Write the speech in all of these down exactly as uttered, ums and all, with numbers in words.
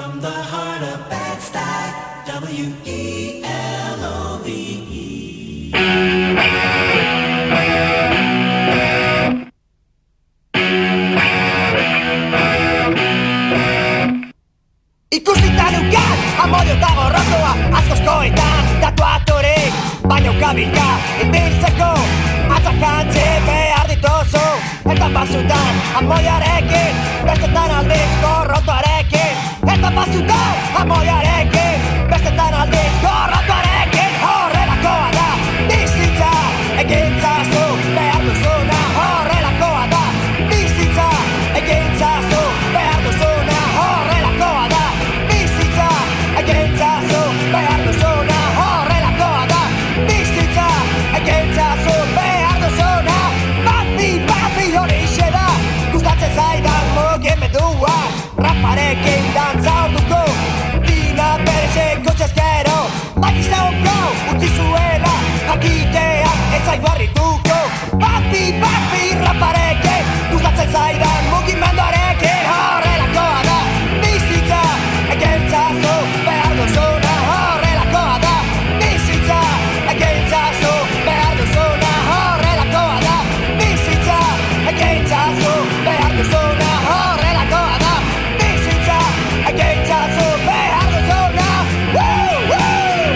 From the heart of Bed-Stuy, W E L O V E. Ikusitan eukat, amodio dago rotoa, askoskoetan tatuaturik, baina ukabilka ibiltzeko, atzakantzi behar dituzu, eta batzutan amodioarekin, bestetan aldiz gorrotoarekin, eta batzutan amodioarekin, bestetan aldiz gorrotoarekin, horrelakoa da, bizitza, egintzazu, behar duzuna, horrelakoa da, bizitza, egintzazu, behar duzuna, horrelakoa da, bizitza, egintzazu, behar duzuna, horrelakoa da, bizitza, egintzazu, behar duzuna, bati, bati horixe da, gustatzen zaidan mugimendua, raparekin dantza orduko, dina berezeko txaskero, bakizauko, utzi zuela, jakitea, ez zaigu harrituko, bati, bati raparekin, gustatzen zaidan mugimenduarekin, horrelakoa da, bizitza, egintzazu, behar duzuna, horrelakoa da, bizitza, egintzazu, behar duzuna, horrelakoa da, bizitza, egintzazu, behar duzuna, horrelakoa da, bizitza, egintzazu, behar duzuna, woo, woo!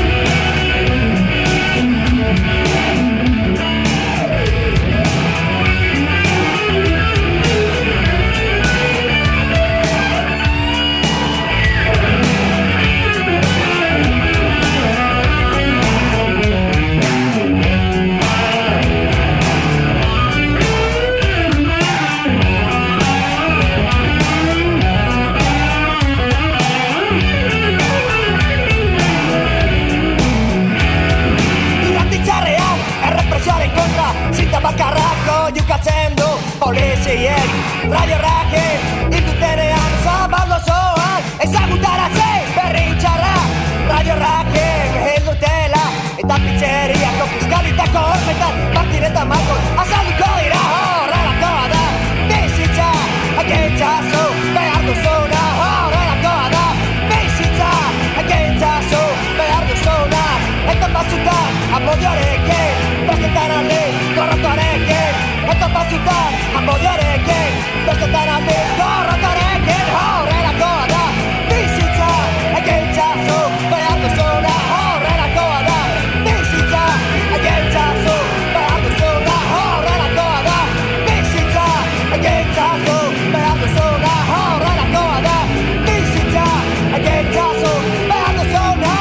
Irratitxarrean, errepresioaren kontra, zinta bakarrako jukatzen du poliziek, radio rakin, ildutenean zabaldo zoan, ezagutaratzen berri txarra, radio rakin, hildutela, eta pizzeriako fiskalitako hormetan, martireta malkon, azalduko dira horrelakoa da, bizitza, egintzazu, behar duzuna, horrelakoa da, bizitza, egintzazu, behar duzuna, eta batzutan, amodioarekin, bestetan aldiz, gorrotoarekin, eta batzutan, amodioarekin, bestetan aldiz, gorrotoarekin, horrelakoa da, bizitza, egintzazu, behar duzuna, horrelakoa da, bizitza, egintzazu, behar duzuna, horrelakoa da, bizitza, egintzazu, behar duzuna, horrelakoa da, bizitza, egintzazu, behar duzuna.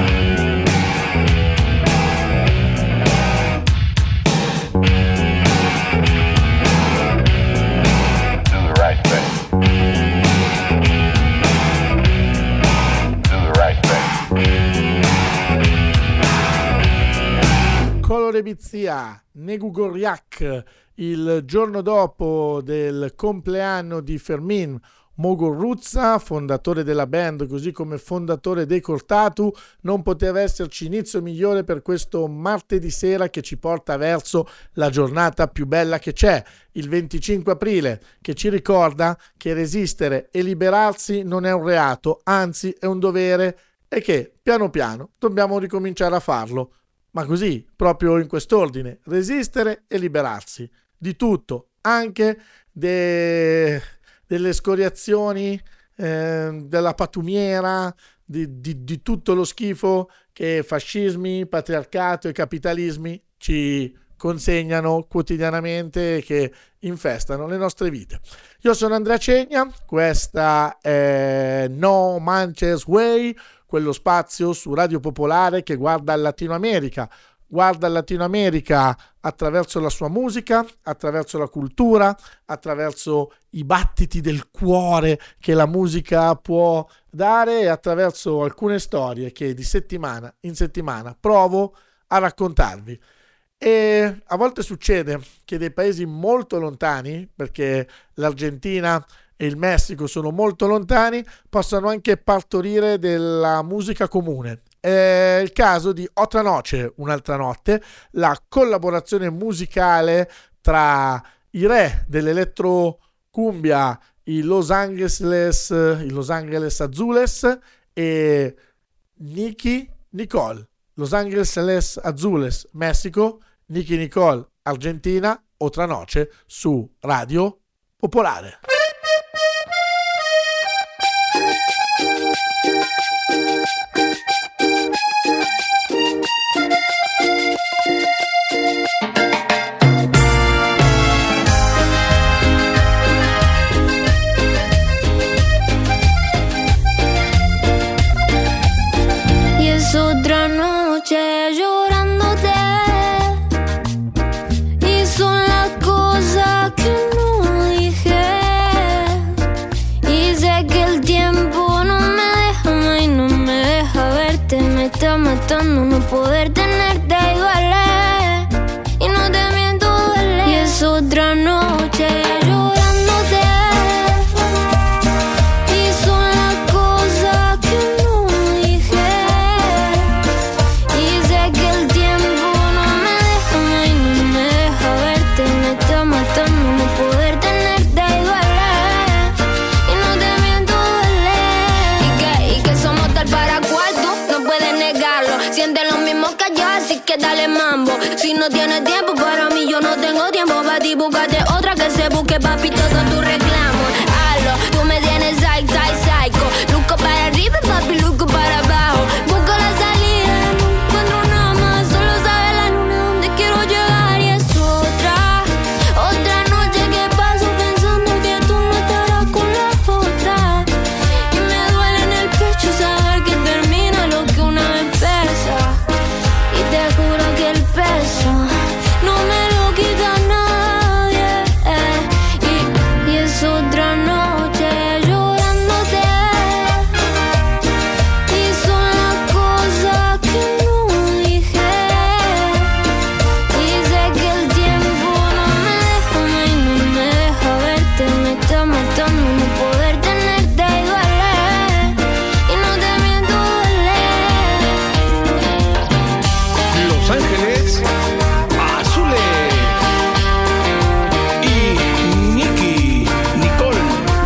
Do the right thing. Do the right thing. Colore Bizia, Negu Gorjak, il giorno dopo del compleanno di Fermin Muguruza, fondatore della band, così come fondatore dei Cortatu, non poteva esserci inizio migliore per questo martedì sera che ci porta verso la giornata più bella che c'è, il venticinque aprile, che ci ricorda che resistere e liberarsi non è un reato, anzi è un dovere, e che piano piano dobbiamo ricominciare a farlo. Ma così, proprio in quest'ordine, resistere e liberarsi di tutto, anche de... delle scoriazioni, eh, della patumiera, di, di, di tutto lo schifo che fascismi, patriarcato e capitalismi ci consegnano quotidianamente e che infestano le nostre vite. Io sono Andrea Cegna, questa è No Manches Way, quello spazio su Radio Popolare che guarda al Latino America, guarda il Latino America attraverso la sua musica, attraverso la cultura, attraverso i battiti del cuore che la musica può dare e attraverso alcune storie che di settimana in settimana provo a raccontarvi. E a volte succede che dei paesi molto lontani, perché l'Argentina e il Messico sono molto lontani, possano anche partorire della musica comune. È il caso di Otra Noche, un'altra notte, la collaborazione musicale tra i re dell'elettrocumbia i Los Angeles, i Los Angeles Azules e Nicky Nicole. Los Angeles Azules, Messico, Nicky Nicole, Argentina, Otra Noche su Radio Popolare. Otra noche llorándote y son las cosas que no dije y sé que el tiempo no me deja y no me deja verte, me está matando no poder tenerte y duele y no te miento duele y es otra noche llorándote y son las cosas que no dije. Que dale mambo, si no tienes tiempo para mí yo no tengo tiempo para ti, búscate otra que se busque papi todo tu reclamo. Hazlo, tú me tienes psych, psych, psycho, luco para arriba papi, luco para abajo, busco la salida, no encuentro nada más, solo sabe la luna donde quiero llegar y es otra, otra noche que paso pensando que tú no estarás con la otra y me duele en el pecho saber que termina lo que una vez empieza. Te juro que el peso no me lo quita nadie eh. y, y es otra noche llorándote y son las cosas que no dije y sé que el tiempo no me deja y no me deja verte, me está matando no poder tenerte y duele y no te miento duele. Los Ángeles Azules y Nicky Nicole.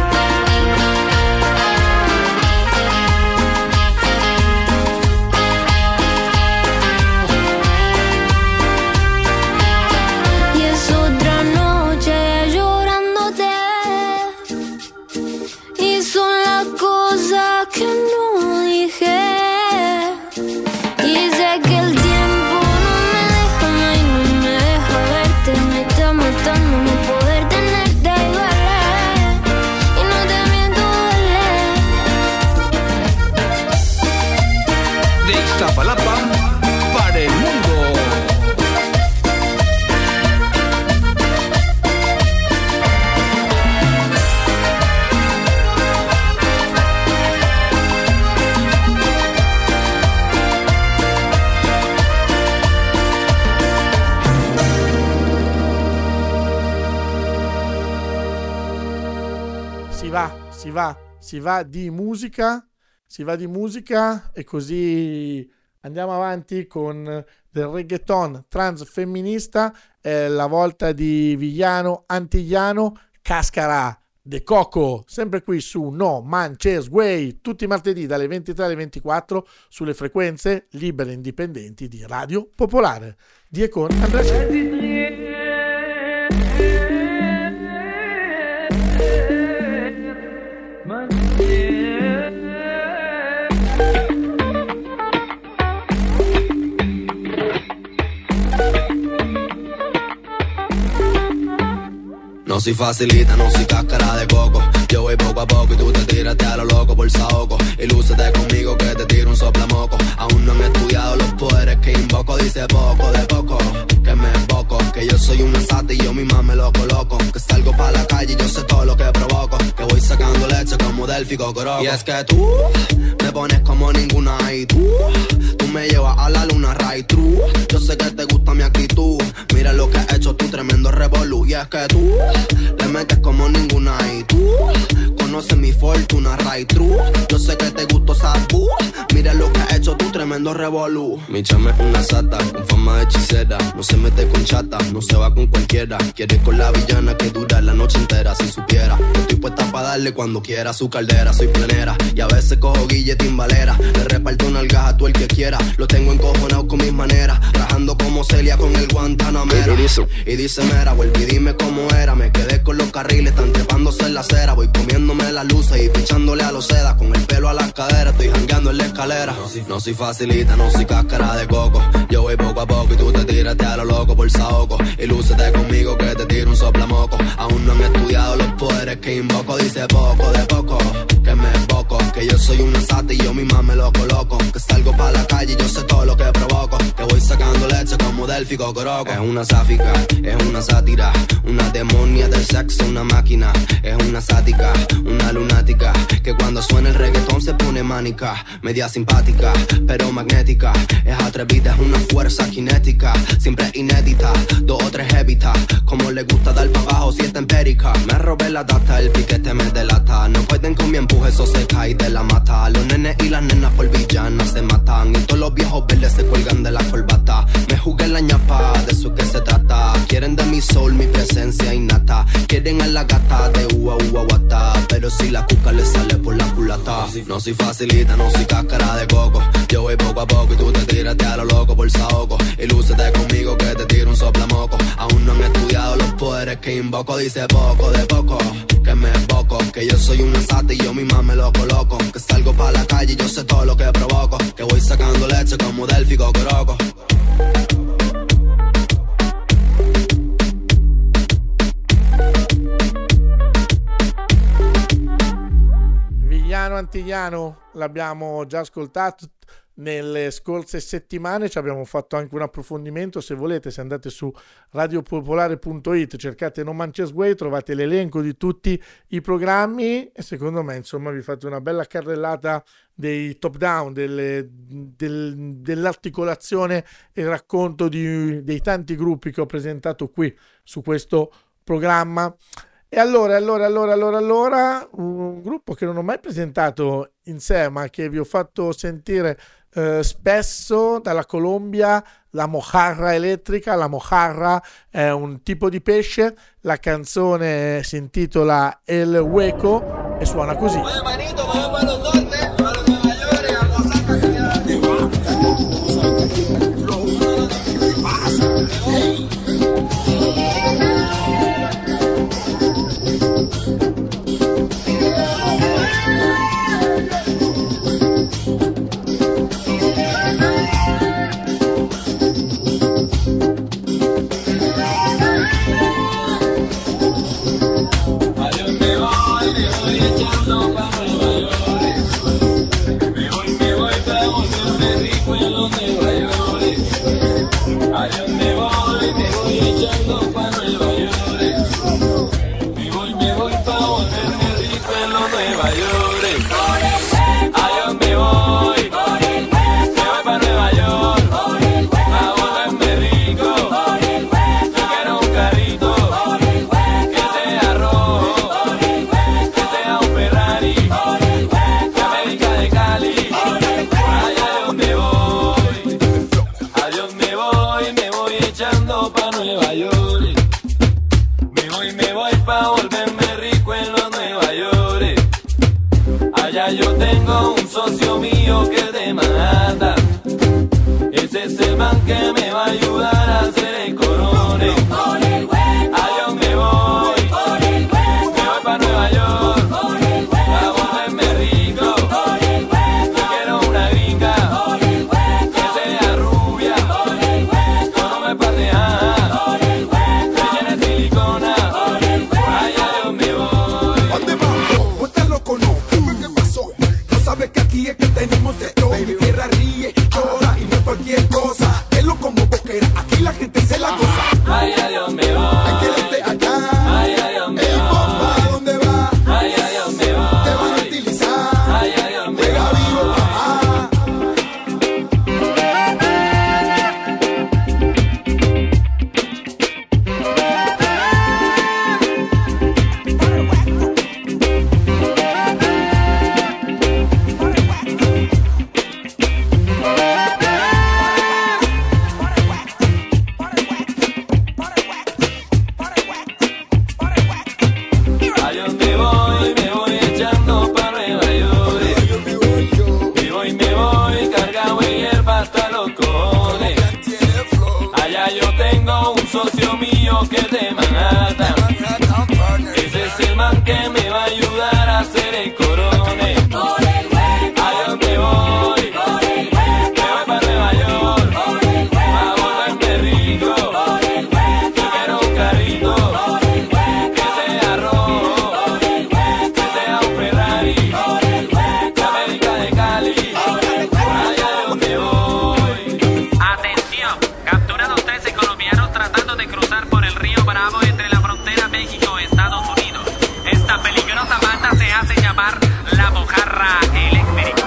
Y es otra noche llorándote y son las cosas que no dije y sé que el tiempo me está matando no poder tenerte y duele y no te miento duele. De Iztapalapa para el mundo. Si va, si va, si va di musica, si va di musica e così andiamo avanti con del reggaeton transfemminista, è la volta di Villano Antigliano, Cascarà, De Coco, sempre qui su No Manches Way, tutti i martedì dalle ventitré alle ventiquattro sulle frequenze libere e indipendenti di Radio Popolare. Die con Andrea Celli. No soy facilita, no soy cáscara de coco. Yo voy poco a poco y tú te tiraste a lo loco por saoco. Y lúcete conmigo que te tiro un soplamoco. Aún no han estudiado los poderes que invoco. Dice poco de poco, que me emboco. Que yo soy un sata y yo misma me lo coloco. Que salgo pa' la calle y yo sé todo lo que provoco. Que voy sacando leche como Delphi Cocoroco. Y es que tú me pones como ninguna y tú Tú me llevas a la luna, right true. Yo sé que te gusta mi actitud. Mira lo que has hecho tú, tremendo revolú. Y es que tú le metes como ninguna y tú con conoces mi fortuna, right true. Yo sé que te gustó Sabu. Mira lo que has hecho tú, tremendo revolú. Mi chama es una sata, con fama de hechicera. No se mete con chata, no se va con cualquiera. Quiere ir con la villana que dura la noche entera. Si supiera, estoy puesta para darle cuando quiera su caldera. Soy plenera y a veces cojo guille timbalera. Le reparto nalgas a tú el que quiera. Lo tengo encojonado con mis maneras, rajando como Celia con el Guantanamera. Y dice mera, vuelve y dime cómo era. Me quedé con los carriles, están trepándose en la acera. Voy comiéndome las luces y pichándole a los sedas. Con el pelo a las caderas, estoy jangueando en la escalera. No soy, no soy facilita, no soy cáscara de coco. Yo voy poco a poco y tú te tiraste a lo loco por saoco. Y lúcete conmigo que te tiro un soplamoco. Aún no han estudiado los poderes que invoco. Dice poco de poco, que me emboco. Que yo soy una sata y yo misma me lo coloco. Que salgo pa' la calle y yo sé todo lo que provoco. Que voy sacando leche como Delphi Cocoroco. Es una sáfica, es una sátira. Una demonia del sexo, una máquina. Es una sática, una lunática. Que cuando suena el reggaetón se pone mánica. Media simpática, pero magnética. Es atrevida, es una fuerza cinética. Siempre inédita, dos o tres evitas. Como le gusta dar pa' abajo si está empérica. Me robé la data, el piquete me delata. No pueden con mi empuje, eso se cae de la mata. Los nenes y las nenas por villanas se matan. Y todos los viejos verdes se cuelgan de la corbata. Me jugué la ñapa, de eso que se trata. Quieren de mi soul, mi presencia innata. Quieren a la gata de ua ua guata. Pero si la cuca le sale por la culata. No soy facilita, no soy cáscara de coco. Yo voy poco a poco y tú te tiraste a lo loco por saoco. Y lúcete conmigo que te tiro un soplamoco. Aún no han estudiado los poderes que invoco. Dice poco de poco, que me emboco. Que yo soy una sata y yo misma me lo coloco. Que salgo pa' la calle y yo sé todo lo que provoco. Que voy sacando leche como Delphi Cocoroco. Vigliano Antigliano l'abbiamo già ascoltato nelle scorse settimane, ci abbiamo fatto anche un approfondimento. Se volete, se andate su radiopopolare punto it, cercate No Manches Way, trovate l'elenco di tutti i programmi e secondo me insomma vi fate una bella carrellata dei top down, delle, del, dell'articolazione e racconto di, dei tanti gruppi che ho presentato qui su questo programma. E allora, allora, allora, allora, allora, un gruppo che non ho mai presentato in sé, ma che vi ho fatto sentire eh, spesso dalla Colombia, la mojarra elettrica. La mojarra è un tipo di pesce, la canzone si intitola El Hueco e suona così. Oye, manito, vamos para los norte, para los Nueva York, a gozar calidad. Yo tengo un socio mío que es de Manhattan. Ese es el man que me va a ayudar a hacer el corone. Por el hueco, a yo me voy, por el hueco, me voy para Nueva York, por el hueco, a volverme rico. por el hueco, Yo quiero una gringa por el hueco, que sea rubia, por el hueco, que no me patea, por el hueco, rellena de silicona. por el hueco. Allá yo me voy. ¿Dónde vamos? ¿Vos estás loco no? ¿Qué pasó? No sabes que aquí es que tenemos de todo. Mi tierra ríe, llora y no es cualquier cosa. Velo como boquera, aquí la gente se la goza. Ay, adiós me voy. Hay que irte acá. Ay, adiós me Ey, papá, voy. ¿dónde va? Ay, adiós me Te van a voy. utilizar. Ay, adiós me Llega vivo, voy. papá. ya yo tengo un socio mío que es de Manhattan. Ese es el man que me va a ayudar a hacer el corone. Por el hueco, ¿A dónde voy? por el Me hueco, voy para Nueva York. por el A hueco, volverme rico. por el Yo hueco, quiero un carrito por el hueco, que sea rojo, por el hueco, que sea un Ferrari, por el hueco, de América de Cali. Allá de donde voy. Atención, capturados trece colombianos tratando de cruzar por el río Bravo entre la frontera México-Estados Unidos. Esta peligrosa banda se hace llamar La Mojarra Eléctrica.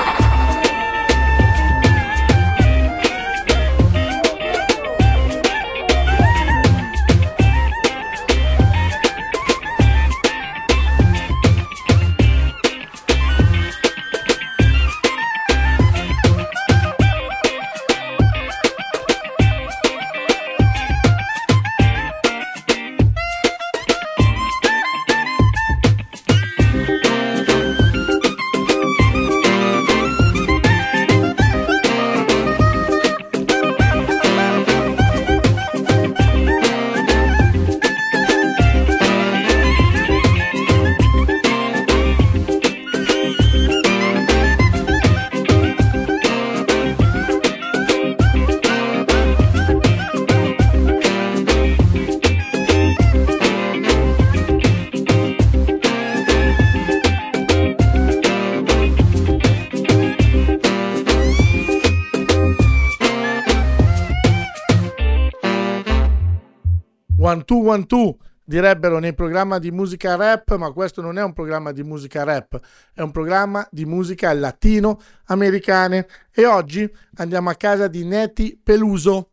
One two one two direbbero nei programmi di musica rap, ma questo non è un programma di musica rap, è un programma di musica latino-americane. E oggi andiamo a casa di Nati Peluso,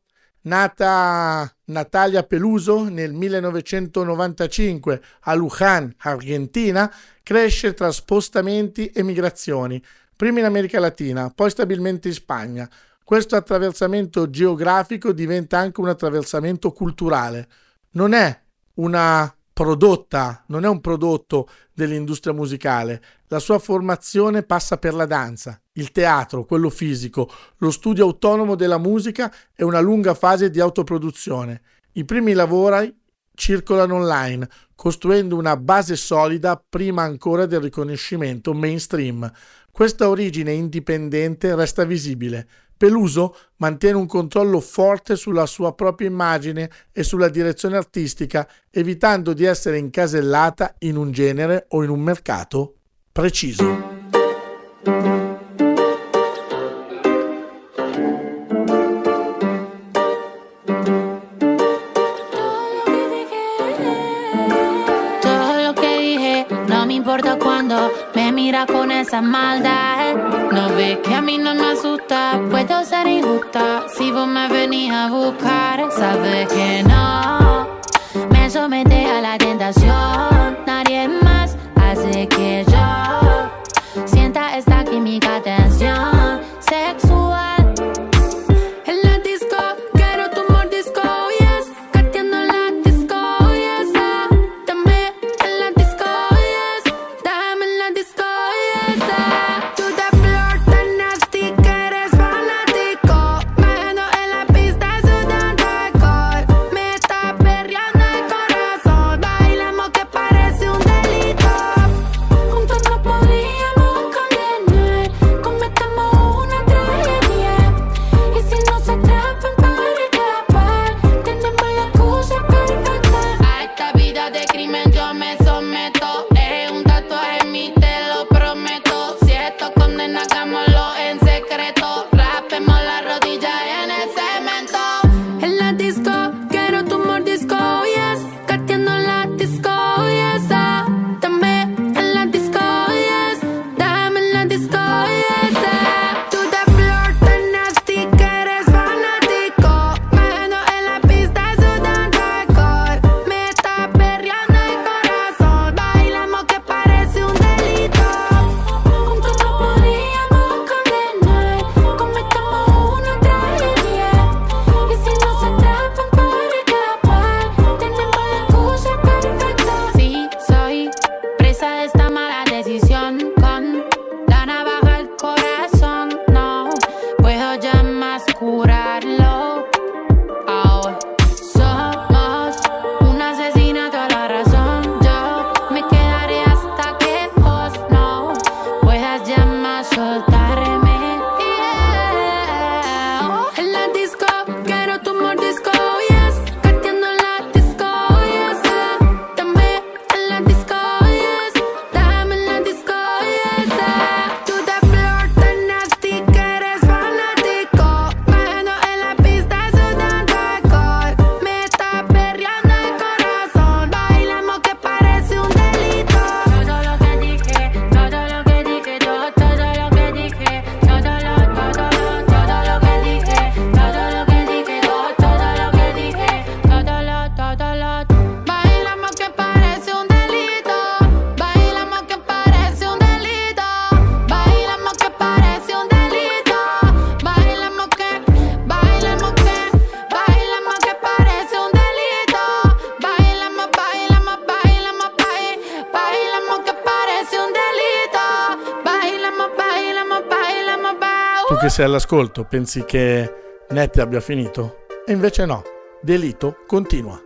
nata Natalia Peluso nel millenovecentonovantacinque a Luján, Argentina, cresce tra spostamenti e migrazioni, prima in America Latina, poi stabilmente in Spagna. Questo attraversamento geografico diventa anche un attraversamento culturale. Non è una prodotta, non è un prodotto dell'industria musicale. La sua formazione passa per la danza, il teatro, quello fisico, lo studio autonomo della musica e una lunga fase di autoproduzione. I primi lavori circolano online, costruendo una base solida prima ancora del riconoscimento mainstream. Questa origine indipendente resta visibile. Peluso mantiene un controllo forte sulla sua propria immagine e sulla direzione artistica, evitando di essere incasellata in un genere o in un mercato preciso. importa cuando me mira con esa maldad. No ves que a mí no me asusta, puedo ser injusta si vos me venís a buscar. Sabes que no me somete a la tentación, nadie más hace que yo sienta esta química, tensión sexual. En la disco quiero tu mordisco, yes, cateando en la disco, yes, ah. Dame en la disco, yes, dame en la disco, yes, ah. Tú te flor tan nasty que eres fanático, me ando en la pista sudando alcohol. Me sei all'ascolto pensi che Nettie abbia finito? E invece no, Delito continua.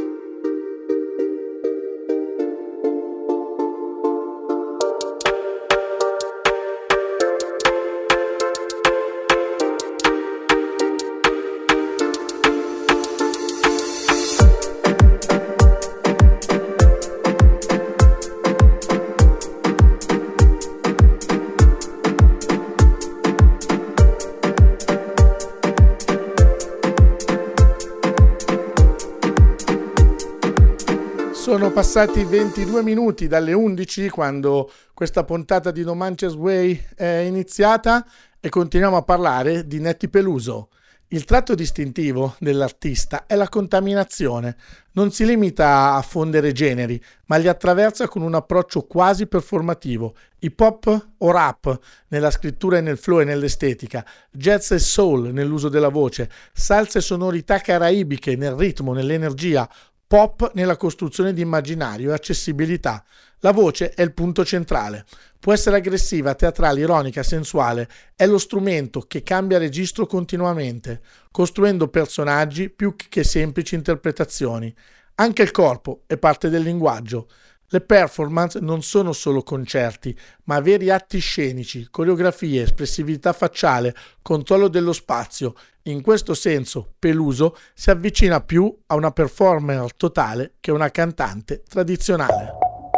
Sono passati ventidue minuti dalle undici quando questa puntata di No Manches Way è iniziata e continuiamo a parlare di Nettie Peluso. Il tratto distintivo dell'artista è la contaminazione. Non si limita a fondere generi, ma li attraversa con un approccio quasi performativo. Hip hop o rap nella scrittura e nel flow e nell'estetica, jazz e soul nell'uso della voce, salsa e sonorità caraibiche nel ritmo, nell'energia, pop nella costruzione di immaginario e accessibilità. La voce è il punto centrale. Può essere aggressiva, teatrale, ironica, sensuale. È lo strumento che cambia registro continuamente, costruendo personaggi più che semplici interpretazioni. Anche il corpo è parte del linguaggio. Le performance non sono solo concerti, ma veri atti scenici, coreografie, espressività facciale, controllo dello spazio. In questo senso, Peluso si avvicina più a una performer totale che una cantante tradizionale.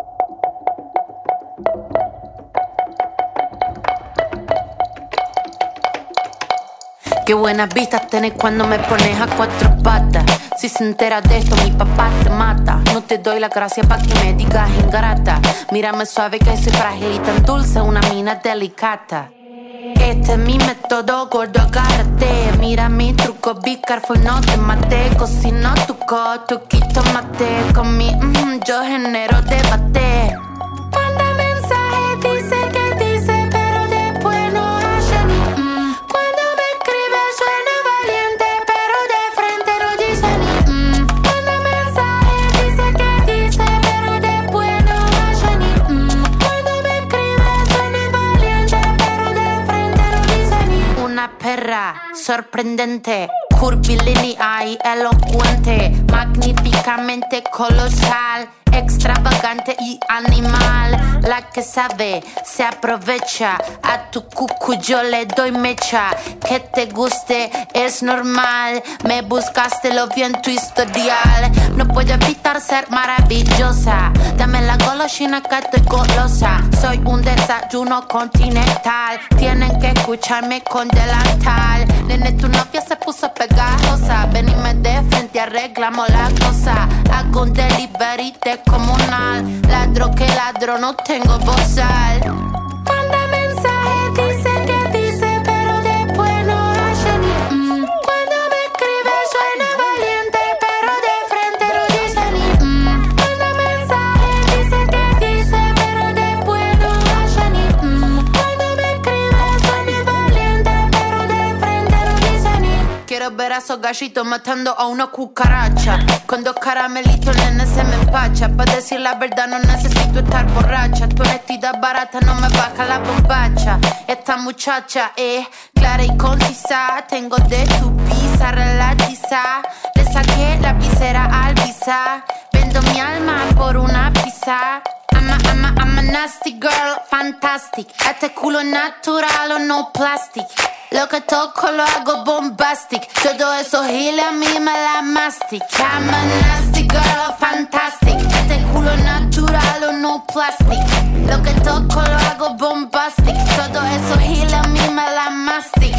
Qué buena vista tenés cuando me pones a cuatro patas. Si se entera de esto, mi papá te mata. No te doy la gracia pa' que me digas ingrata. Mírame suave que soy frágil y tan dulce, una mina delicata. Este es mi método, gordo, agárrate. Mira mi truco, be careful, no te mate. Cocino tu coto, quito mate. Con mi mm, yo genero debate. Manda mensaje, dice que dice, pero después no hace ni mm. Cuando me escribe suena valiente, pero de frente no dice ni mm. Manda mensaje, dice que dice, pero después no hace ni mm. Cuando me escribe suena valiente, pero de frente no dice ni. Una perra sorprendente, curvilínea y elocuente, magníficamente colosal, extravagante y animal. La que sabe se aprovecha, a tu cucu yo le doy mecha. Que te guste es normal, me buscaste, lo vi en tu historial. No puedo evitar ser maravillosa, dame la golosina que estoy golosa. Soy un desayuno continental, tienen que escucharme con delantal. Nene, tu novia se puso pegajosa, venime de frente, arreglamos la cosa. Hago un delivery de comunal, ladro que ladro, no tengo bozal. Manda mensaje, dice que dice, pero después no hace ni mm. Cuando me escribe suena valiente, pero de frente no dice ni mm. Manda mensaje, dice que dice, pero después no hace ni mm. Cuando me escribe suena valiente, pero de frente no dice ni. Quiero ver a esos gallitos matando a una cucaracha. Con dos caramelitos, nene, se me empacha. Pa' decir la verdad no necesito estar borracha. Tu honestidad barata no me baja la bombacha. Esta muchacha es clara y concisa. Tengo de tu pizza relatiza. Le saqué la visera al visa. Vendo mi alma por una pizza. I'm a, I'm a, I'm a nasty girl, fantastic. Este culo es natural o no plastic. Lo que toco lo hago bombastic. Todo eso giles a mí me la mastic. I'm a nasty girl, fantastic. Este culo es natural o no plastic. Lo que toco lo hago bombastic. Todo eso giles a mí me la mastic.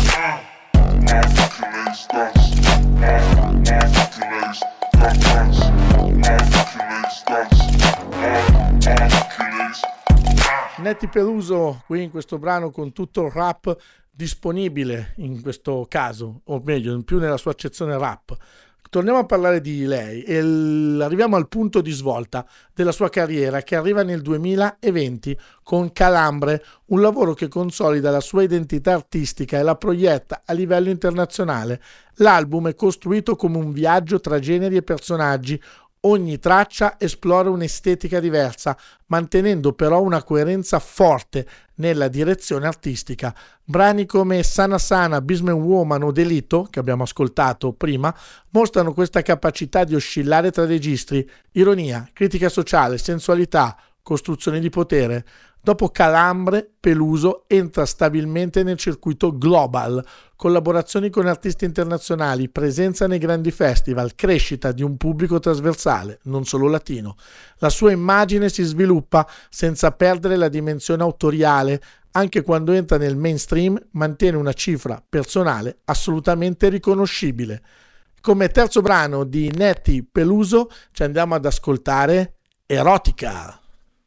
Nettie Peluso qui in questo brano con tutto il rap disponibile in questo caso, o meglio, in più nella sua accezione rap. Torniamo a parlare di lei e l- arriviamo al punto di svolta della sua carriera che arriva nel duemilaventi con Calambre, un lavoro che consolida la sua identità artistica e la proietta a livello internazionale. L'album è costruito come un viaggio tra generi e personaggi, Ogni traccia esplora un'estetica diversa, mantenendo però una coerenza forte nella direzione artistica. Brani come Sana Sana, Business Woman o Delitto, che abbiamo ascoltato prima, mostrano questa capacità di oscillare tra registri, ironia, critica sociale, sensualità, costruzione di potere. Dopo Calambre, Peluso entra stabilmente nel circuito global, collaborazioni con artisti internazionali, presenza nei grandi festival, crescita di un pubblico trasversale, non solo latino. La sua immagine si sviluppa senza perdere la dimensione autoriale, anche quando entra nel mainstream mantiene una cifra personale assolutamente riconoscibile. Come terzo brano di Nettie Peluso ci andiamo ad ascoltare Erótica.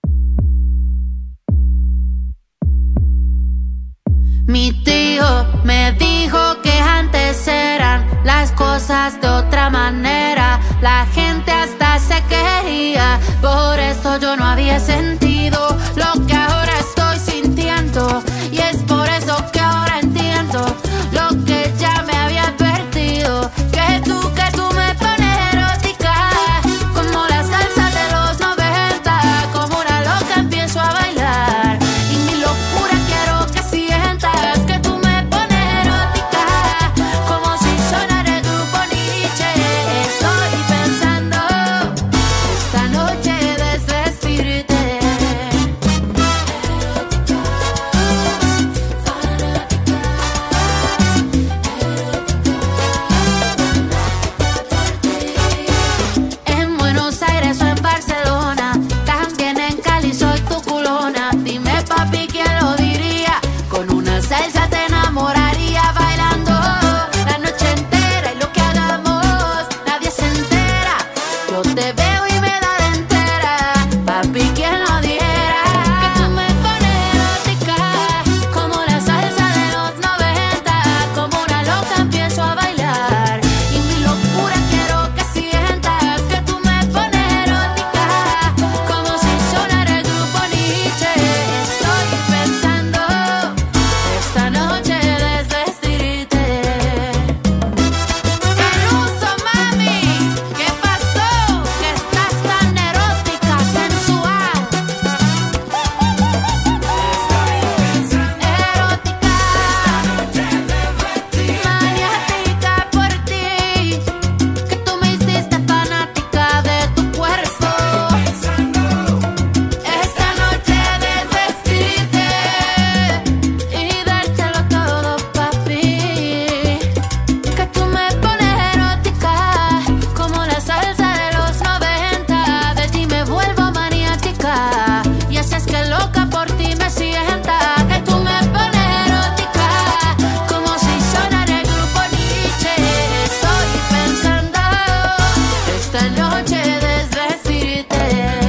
Mi tío me dijo que antes eran las cosas de otra manera. La gente hasta se quería, por eso yo no había sentido lo que ahora estoy sintiendo. Y es por eso que ahora entiendo lo que ya me había advertido. Que tú, que tú me pones erótica, como la salsa de los noventa. Como una loca empiezo a bailar y mi locura quiero que sientas. Que tú me pones erótica, como si sonara el grupo Nietzsche. Estoy pensando esta noche desvestirte. En Buenos Aires o en Barcelona, también en Cali soy tu culona. Dime papi, ¿quién lo diría? Con una salsa te enamoraría bailando la noche entera. Y lo que hagamos nadie se entera. Yo te veo y me da de entera. Papi, ¿quién lo diera? Que tú me pones erótica, como la salsa de los noventa. Como una loca empiezo a bailar y mi locura quiero que sientas. Que tú me pones erótica, como si sonara el grupo Nietzsche. Estoy pensando esta noche desvestirte. Peluso, mami, ¿qué pasó? Que estás tan erótica, sensual. Erótica, maniática por ti. Que tú me hiciste fanática de tu cuerpo. Esta noche desvestirte y dártelo todo, papi. Que tú me pones erótica, como la salsa de los noventa. De ti me vuelvo maniática y así es que loca por ti me sienta. Que tú me pones erótica, como si sonara el grupo Nietzsche. Estoy pensando esta noche desvestirte.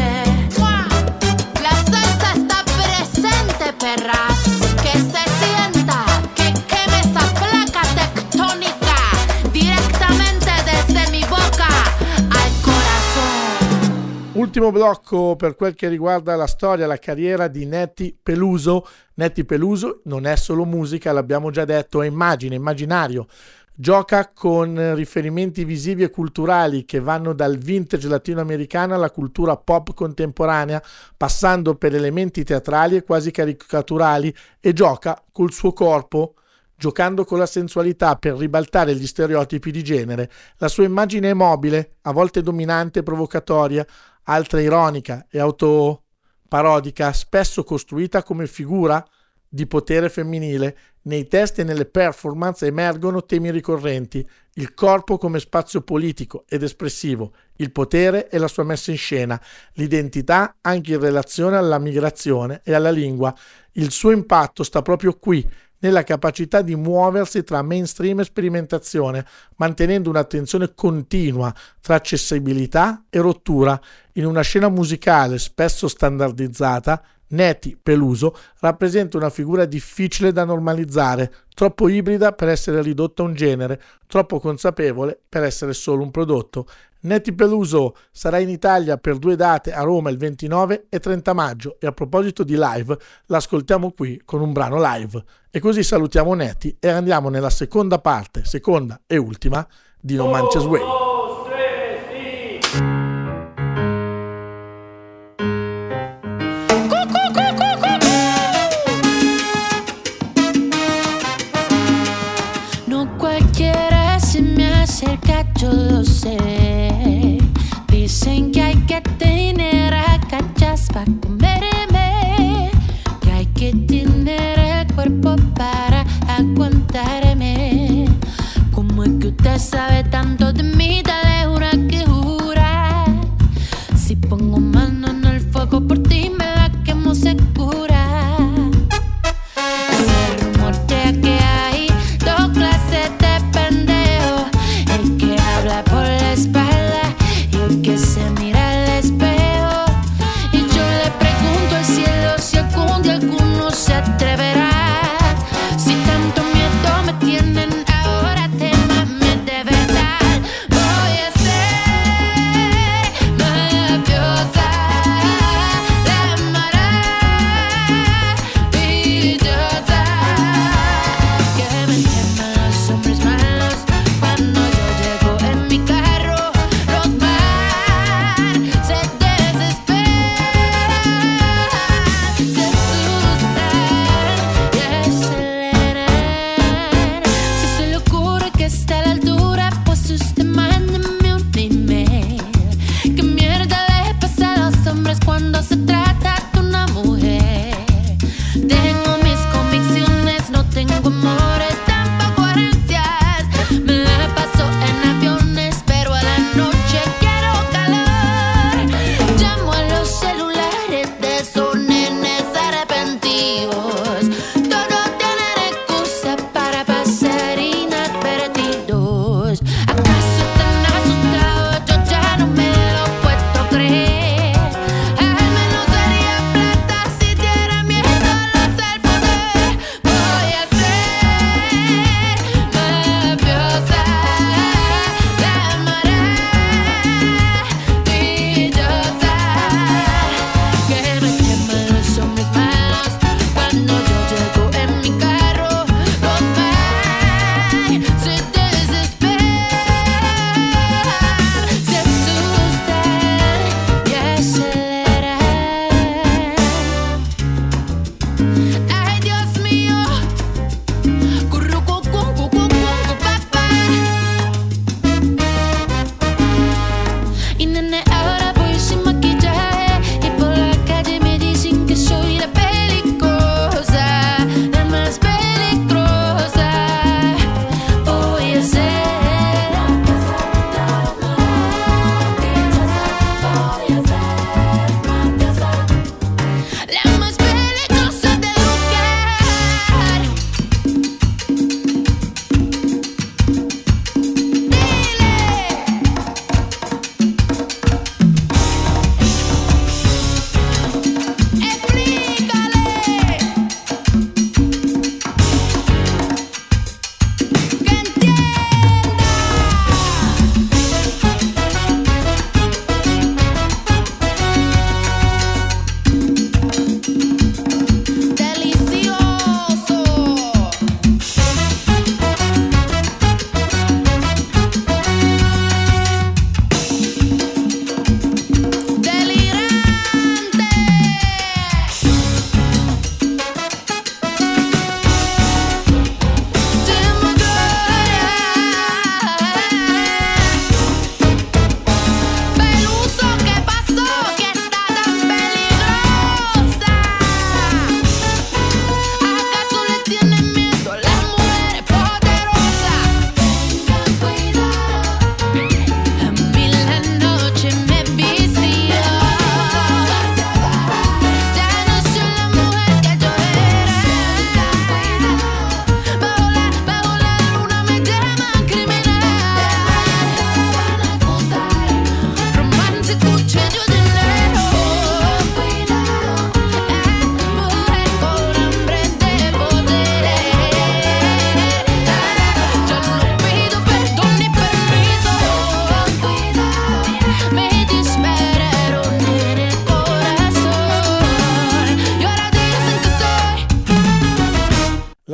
La salsa está presente, perras. Que se sienta, que queme esa placa tectónica directamente desde mi boca al corazón. Ultimo blocco per quel che riguarda la storia, la carriera di Nettie Peluso. Nettie Peluso non è solo musica, l'abbiamo già detto, è immagine, immaginario. Gioca con riferimenti visivi e culturali che vanno dal vintage latinoamericano alla cultura pop contemporanea, passando per elementi teatrali e quasi caricaturali, e gioca col suo corpo, giocando con la sensualità per ribaltare gli stereotipi di genere. La sua immagine è mobile, a volte dominante e provocatoria, altre ironica e autoparodica, spesso costruita come figura di potere femminile. Nei testi e nelle performance emergono temi ricorrenti: il corpo come spazio politico ed espressivo, il potere e la sua messa in scena, l'identità anche in relazione alla migrazione e alla lingua. Il suo impatto sta proprio qui, nella capacità di muoversi tra mainstream e sperimentazione, mantenendo un'attenzione continua tra accessibilità e rottura. In una scena musicale spesso standardizzata, Nettie Peluso rappresenta una figura difficile da normalizzare, troppo ibrida per essere ridotta a un genere, troppo consapevole per essere solo un prodotto. Nettie Peluso sarà in Italia per due date, a Roma il ventinove e trenta maggio, e a proposito di live l'ascoltiamo qui con un brano live. E così salutiamo Nettie e andiamo nella seconda parte, seconda e ultima, di No Manches Way.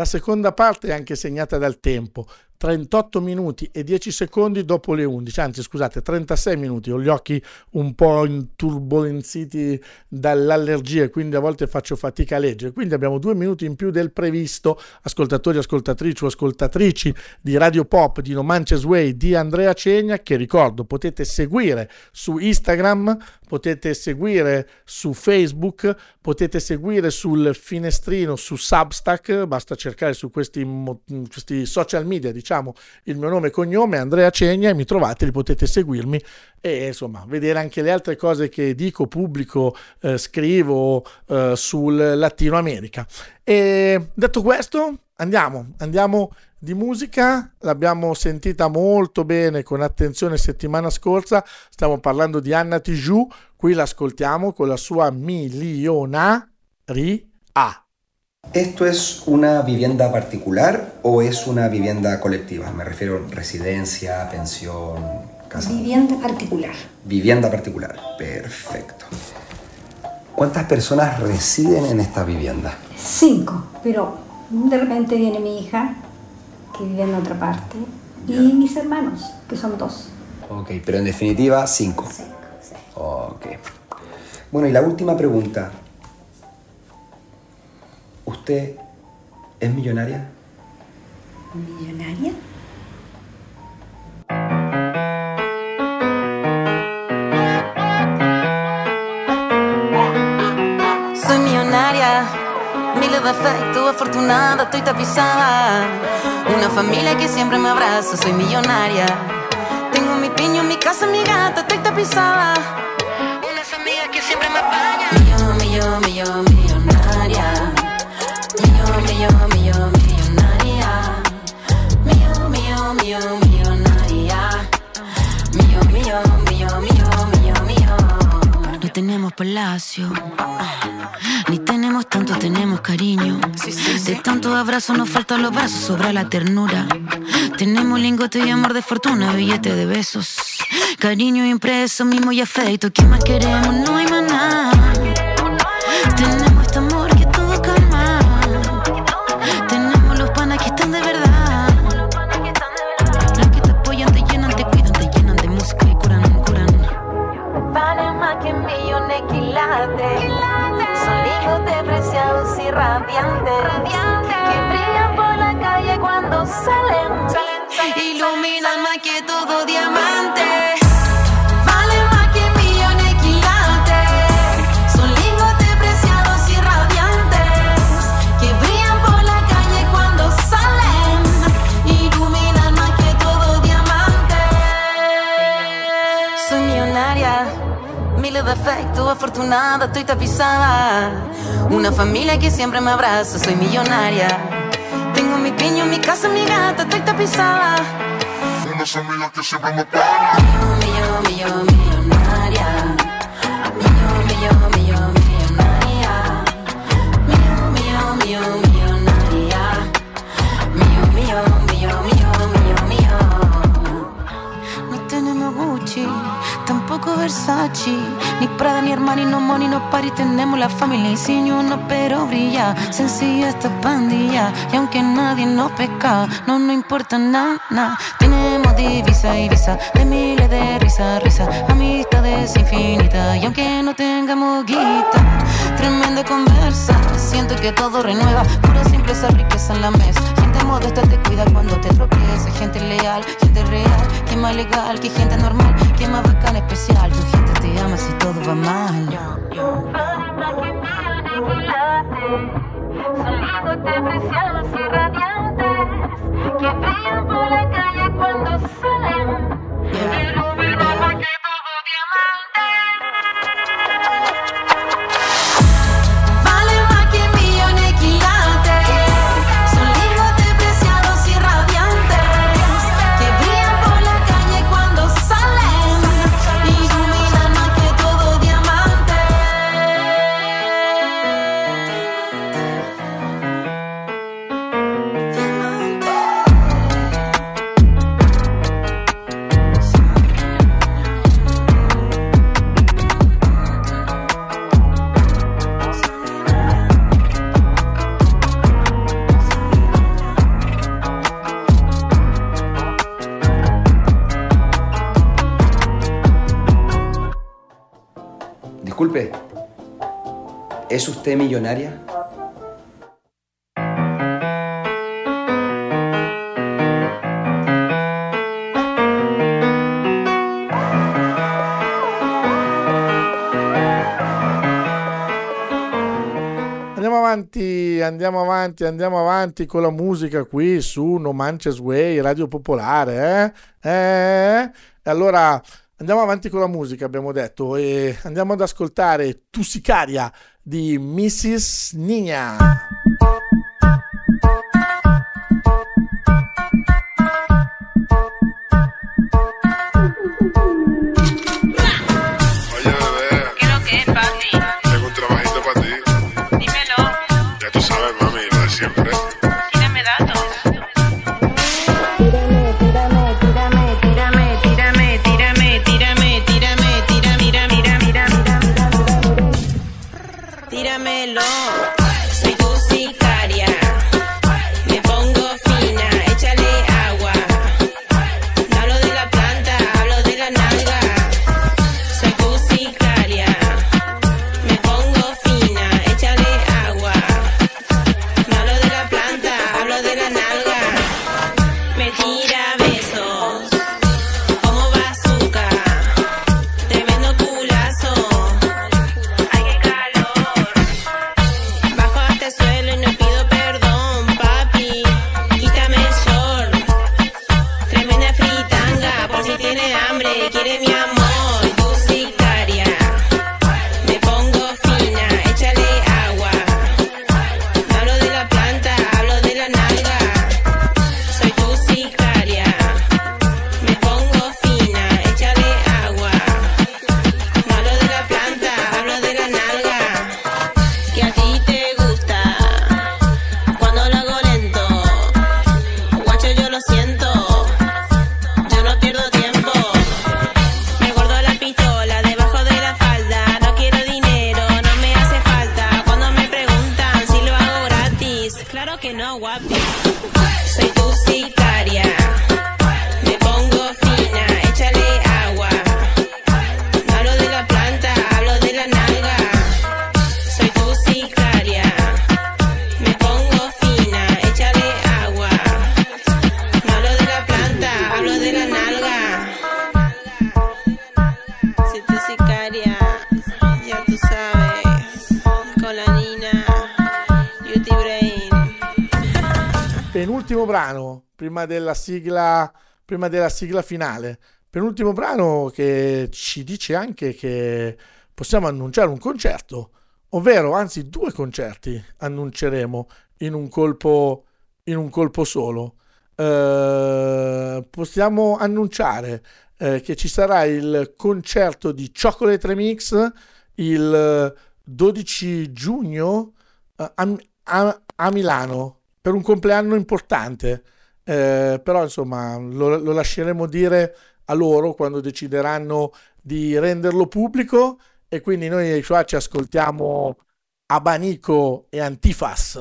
seconda parte è anche segnata dal tempo, trentotto minuti e dieci secondi dopo le undici, anzi scusate, trentasei minuti, ho gli occhi un po' inturbolenziti dall'allergia, quindi a volte faccio fatica a leggere, quindi abbiamo due minuti in più del previsto. Ascoltatori, ascoltatrici o ascoltatrici di Radio Pop, di No Manches Way, di Andrea Cegna, che ricordo potete seguire su Instagram, potete seguire su Facebook, potete seguire sul finestrino su Substack, basta cercare su questi, questi social media, diciamo, il mio nome e cognome, Andrea Cegna, e mi trovate, li potete seguirmi e insomma vedere anche le altre cose che dico, pubblico, eh, scrivo eh, sul Latino America. E detto questo, andiamo, andiamo di musica. L'abbiamo sentita molto bene, con attenzione, settimana scorsa. Stiamo parlando di Anna Tijoux, qui l'ascoltiamo con la sua Millonaria. ¿Esto es una vivienda particular o es una vivienda colectiva? Me refiero a residencia, pensión, casa. Vivienda particular. Vivienda particular, perfecto. ¿Cuántas personas residen en esta vivienda? Cinco, pero de repente viene mi hija, que vive en otra parte, yeah. Y mis hermanos, que son dos. Ok, pero en definitiva, cinco. Cinco, sí. Ok. Bueno, y la última pregunta. ¿Usted es millonaria? ¿Millonaria? Soy millonaria, miles de efectos, afortunada, estoy tapizada. Una familia que siempre me abraza, soy millonaria. Tengo mi piño, mi casa, mi gata, estoy tapizada. Unas amigas que siempre me apañan. Millón, millón, millón, millonaria. Millón, millón, millón, millonaria. Millón, millón, millón, millonaria. Millón, millón, millón, millón, millón, millón. No tenemos palacio, ni tenemos tanto, tenemos cariño. Sí, sí, sí. De tantos abrazos nos faltan los brazos, sobra la ternura. Tenemos lingote y amor de fortuna, billete de besos, cariño impreso, mimo y afecto. ¿Qué más queremos? No hay más nada. Tenemos este amor que todo calma. Tenemos los panas que están de verdad. Los que te apoyan, te llenan, te cuidan, te llenan de música y curan, curan. Valen más que millones quilates. Son lingotes preciados y radiantes, que brillan por la calle cuando salen, iluminan más que todo diamante. Valen más que millones quilates. Son lingotes preciados y radiantes, que brillan por la calle cuando salen, iluminan más que todo diamante. Soy millonaria, miles de efectos, afortunada, estoy tapizada. Una familia que siempre me abraza, soy millonaria. Tengo mi piño, mi casa, mi gata, estoy tapizada. Unas amigas que siempre me apañan. Millón, millón, millón, millonaria. Millón, millón, millón, millonaria. Millón, millón, millón, millonaria. Millón, millón, millón, millón, millón, millón. No tenemos Gucci, tampoco Versace, ni Prada, ni Armani, no money, no party. Tenemos la familia insigne, no pero brilla. Sencilla esta pandilla, y aunque nadie nos pesca, no nos importa nada, nada. Tenemos divisa y visa, de miles de risa, risa, amistades infinitas, y aunque no tengamos guita, tremenda conversa. Siento que todo renueva, pura simpleza, riqueza en la mesa. Gente modesta te cuida cuando te tropiezas, gente leal, gente real, que más legal, que gente normal, que más bacana, especial. Tu gente te ama si todo va mal. Son lingotes preciados y radiantes, que brillan por la calle cuando salen, iluminan más que todo diamante. Vale más que millones quilates. Son lingotes preciados y radiantes, que brillan por la calle cuando salen, iluminan más que todo diamante. Disculpe, ¿es usted millonaria? Andiamo avanti, andiamo avanti, andiamo avanti con la musica qui su No Manches Way, Radio Popolare, eh? Eh? E allora andiamo avanti con la musica, abbiamo detto, e andiamo ad ascoltare Tu Sicaria di missus Niña. Penultimo brano prima della sigla prima della sigla finale, penultimo brano che ci dice anche che possiamo annunciare un concerto, ovvero anzi due concerti annunceremo in un colpo in un colpo solo. Eh, possiamo annunciare eh, che ci sarà il concerto di Chocolate Remix il dodici giugno eh, a, a, a Milano per un compleanno importante, eh, però insomma lo, lo lasceremo dire a loro quando decideranno di renderlo pubblico, e quindi noi qua ci ascoltiamo Abanico e Antifas.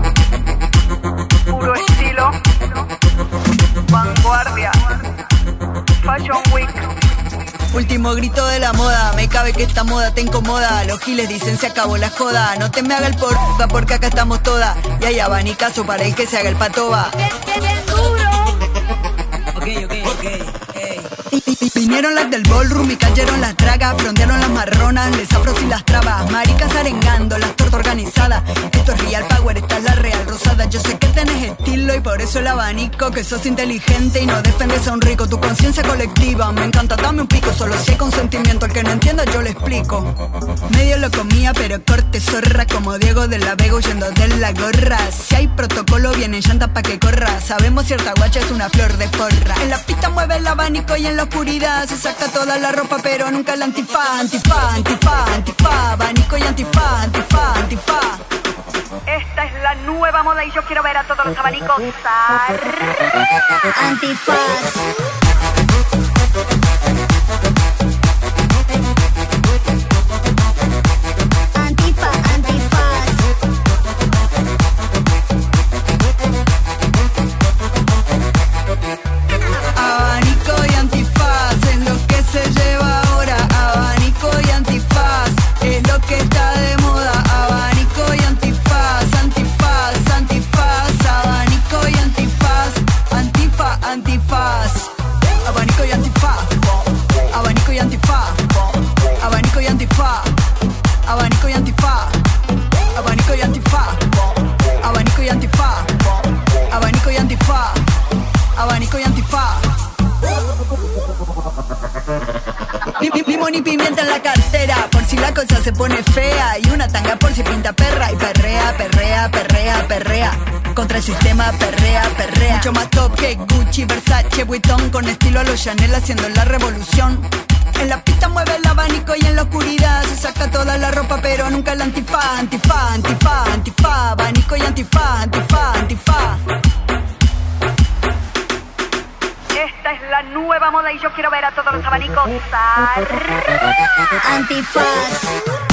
Puro estilo, vanguardia, Fashion Week. Último grito de la moda, me cabe que esta moda te incomoda. Los giles dicen se acabó la joda. No te me haga el porra porque acá estamos todas. Y hay abanicazo para el que se haga el patoba. Ok, ok, ok, ey. Vinieron las del ballroom y cayeron las dragas. Frontearon las marronas, les afros y las trabas. Maricas arengando, las tortas organizadas. Esto es real power, esta es la real rosada. Yo sé que tenés estilo y por eso el abanico. Que sos inteligente y no defendes a un rico. Tu conciencia colectiva, me encanta, dame un pico. Solo si hay consentimiento, el que no entienda yo le explico. Medio lo comía pero corte zorra. Como Diego de la Vega huyendo de la gorra. Si hay protocolo viene llanta pa' que corra. Sabemos cierta guacha es una flor de forra. En la pista mueve el abanico y en la oscuridad se saca toda la ropa pero nunca el antifaz. Antifaz, antifaz, antifaz. Abanico y antifaz, antifaz, antifaz. Esta es la nueva moda y yo quiero ver a todos los abanicos Antifaz. y pimienta en la cartera, por si la cosa se pone fea. Y una tanga por si pinta perra. Y perrea, perrea, perrea, perrea. Contra el sistema, perrea, perrea. Mucho más top que Gucci, Versace, Vuitton. Con estilo a los Chanel haciendo la revolución. En la pista mueve el abanico y en la oscuridad se saca toda la ropa pero nunca el antifaz. Antifaz, antifaz, antifaz. Abanico y antifaz, antifaz, antifaz. Esta es la nueva moda y yo quiero ver a todos los abanicos. Antifaz.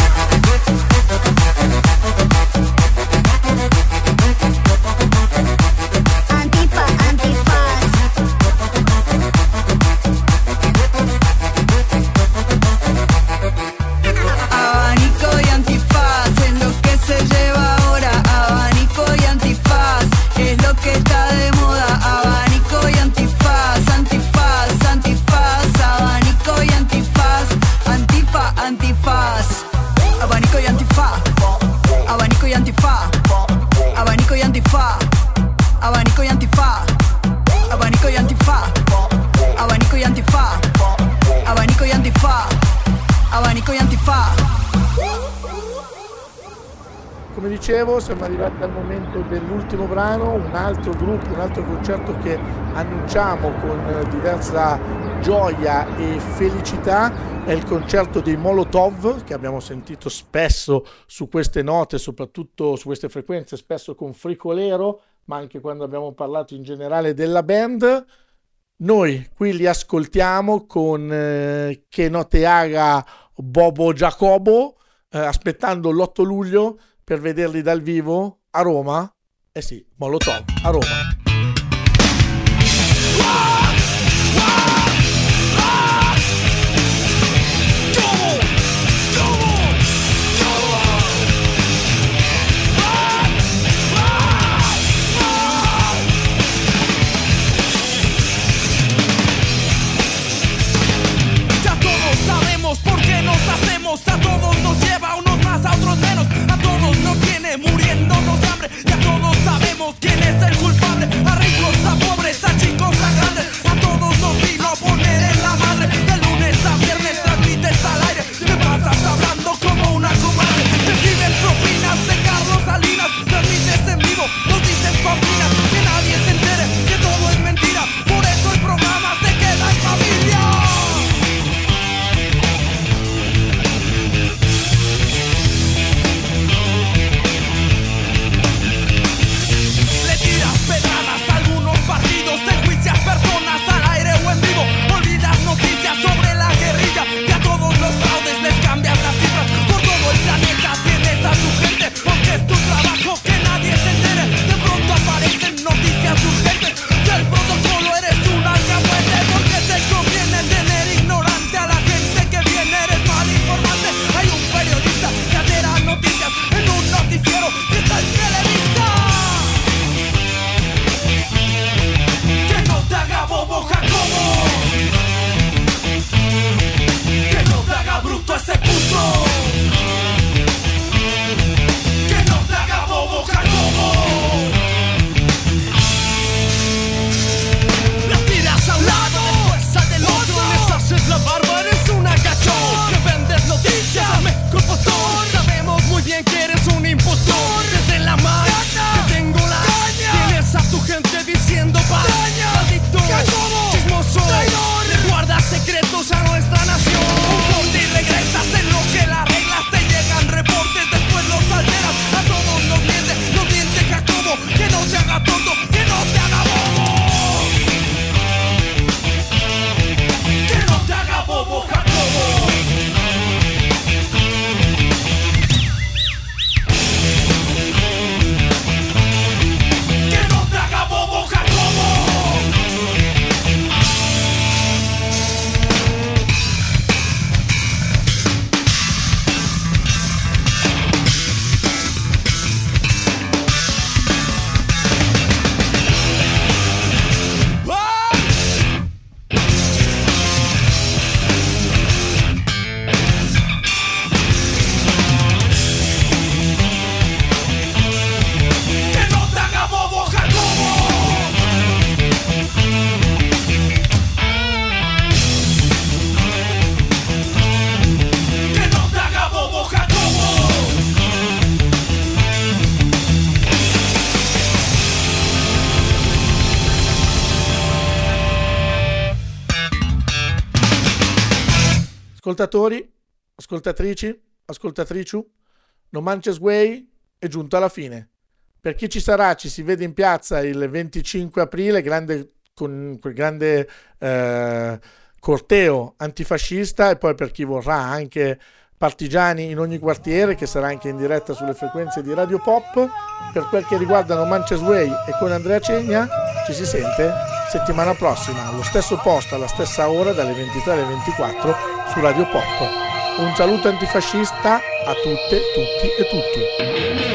Come dicevo, siamo arrivati al momento dell'ultimo brano, un altro gruppo, un altro concerto che annunciamo con diversa gioia e felicità. È il concerto dei Molotov, che abbiamo sentito spesso su queste note, soprattutto su queste frequenze, spesso con Fricolero, ma anche quando abbiamo parlato in generale della band. Noi qui li ascoltiamo con eh, Che no te haga Bobo Giacobo, eh, aspettando l'otto luglio per vederli dal vivo a Roma. Eh sì, Molotov a Roma. Porque nos hacemos, a todos nos lleva, unos más, a otros menos, a todos nos tiene muriéndonos de hambre, ya todos sabemos quién es el culpable, a ricos, a pobres, a chicos, a grandes. Ascoltatori, ascoltatrici, ascoltatrici, No Manches Way è giunto alla fine. Per chi ci sarà, ci si vede in piazza il venticinque aprile, grande, con quel grande eh, corteo antifascista, e poi per chi vorrà anche partigiani in ogni quartiere, che sarà anche in diretta sulle frequenze di Radio Pop. Per quel che riguarda No Manches Way e con Andrea Cegna, ci si sente settimana prossima allo stesso posto, alla stessa ora, dalle ventitré alle ventiquattro su Radio Pop. Un saluto antifascista a tutte, tutti e tutti.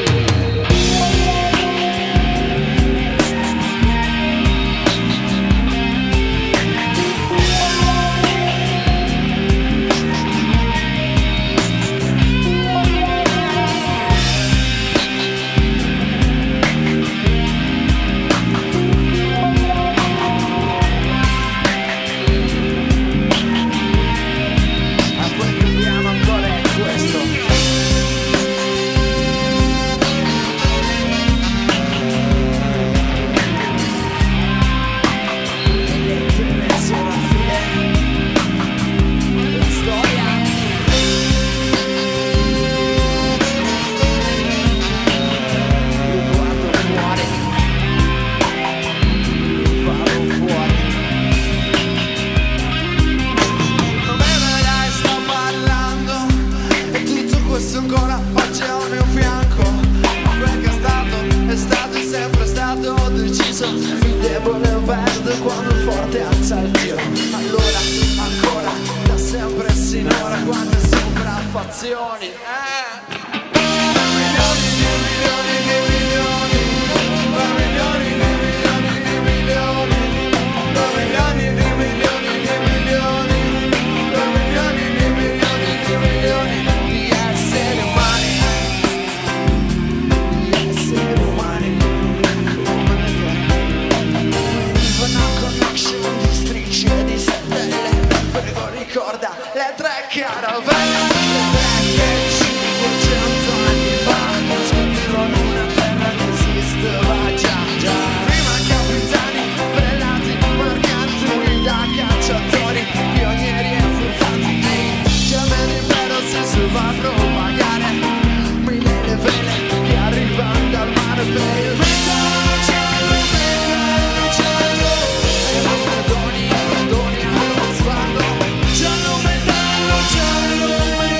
Giallo, metallo, giallo,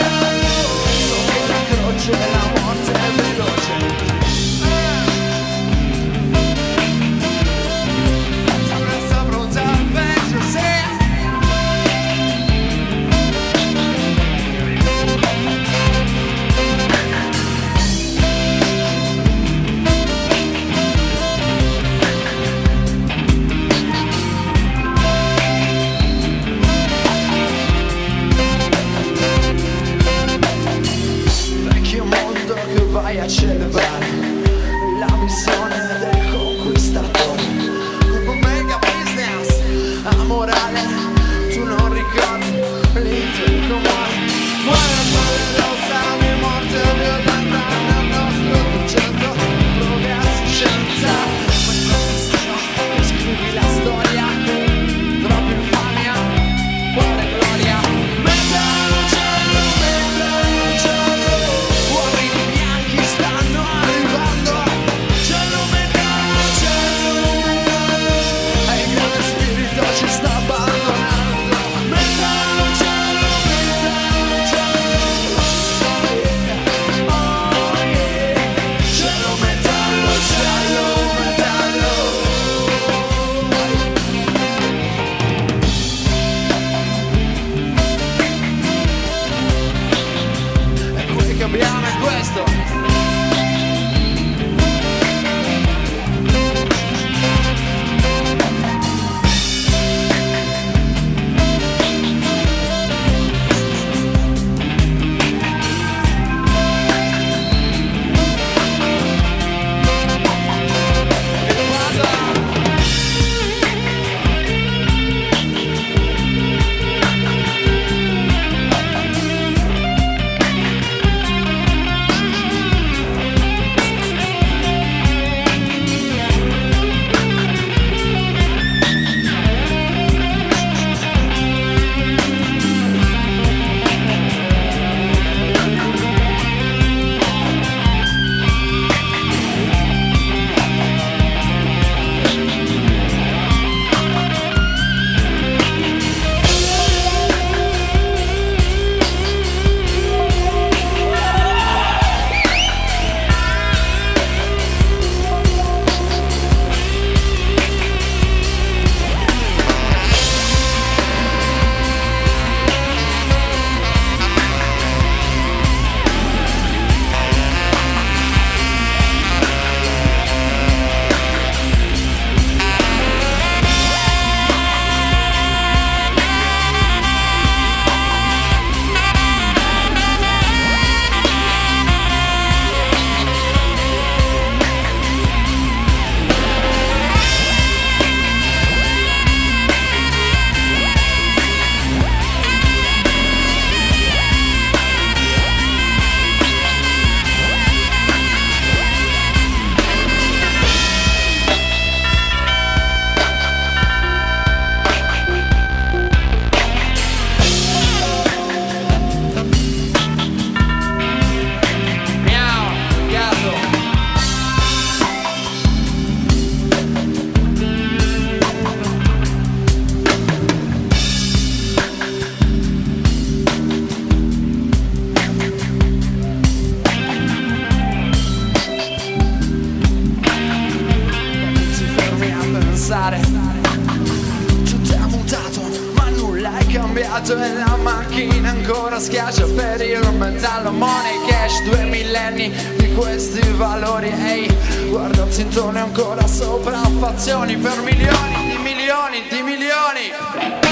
cash per il metallo, money, cash, due millenni di questi valori. Ehi, hey, guarda il sintone ancora sopraffazioni per milioni di milioni di milioni.